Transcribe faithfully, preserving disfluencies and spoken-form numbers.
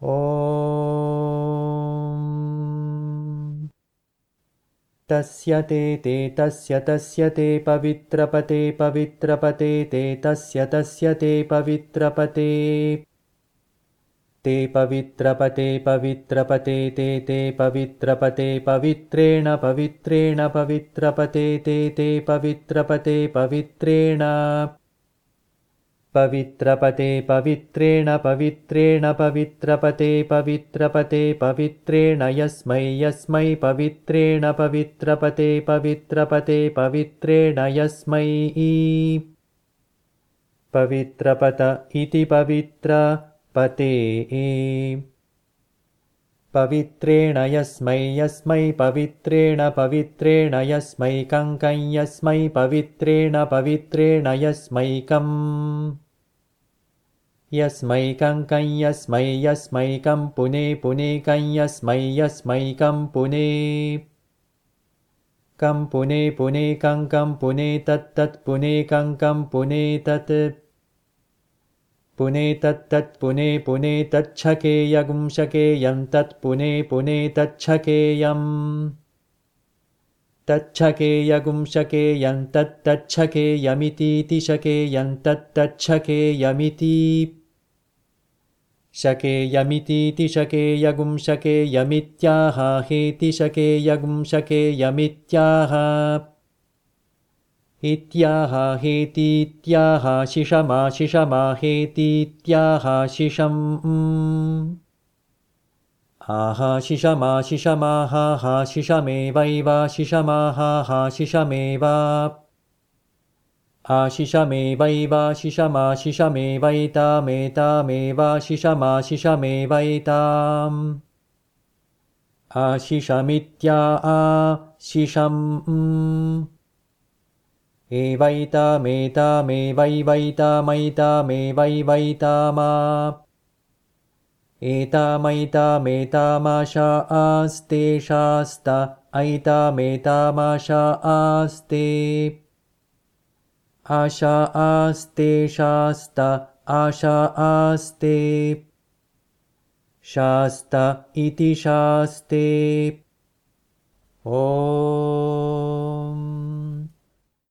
ॐ तस्य ते ते तस्य तस्य ते पवित्रपते पवित्रपते ते तस्य तस्य ते पवित्रपते ते पवित्रपते पवित्रपते ते ते पवित्रपते पवित्रेण पवित्रेण पवित्रपते ते ते पवित्रपते पवित्रेण पवित्रपते पवित्रेण पवित्रेण पवित्रपते पवित्रपते पवित्रेण यस्मै यस्मै पवित्रेण पवित्रपते पवित्रपते पवित्रेण यस्मै पवित्रपत इति पवित्रपते पवित्रेण यस्मै यस्मै पवित्रेण पवित्रेण यस्मैकं यस्मै पवित्रेण पवित्रेण यस्मैकम् यस्मैकं यस्मै यस्मैकं पुने पुने कं यस्मै यस्मैकं पुने कं पुने पुने कं कं पुने तत्तत् पुने कं कं पुने तत् पुने तत्तत् पुने पुने तच्छकेयगुं शकेयं तत् पुने पुने तच्छकेयम् तच्छकेयगुं शकेयं तत्तच्छकेयमितीति शकेयं तत्तच्छकेयमिति शकेयमितीति शकेयगुं शकेयमित्याह हेति शकेयगुं शकेयमित्याह इत्याह हेतीत्याह शिशमा शिशमा हेतीत्याह शिशम् आहा शिशमा शिशमाहाः शिशमेवैव शिशमाहाः शिशमेव आशिषमेवैव शिशमा शिशमेवैतामेतामेव शिशमा शिशमेवैताम् आशिषमित्या आशिषम् एवैतामेतामेवैवैतामैतामेवैवैतामा एतामैतामेतामाशा आस्ते शास्त ऐतामेतामाशा आस्ते आशा आस्ते शास्त आशा आस्ते शास्त इति शास्ते ॐ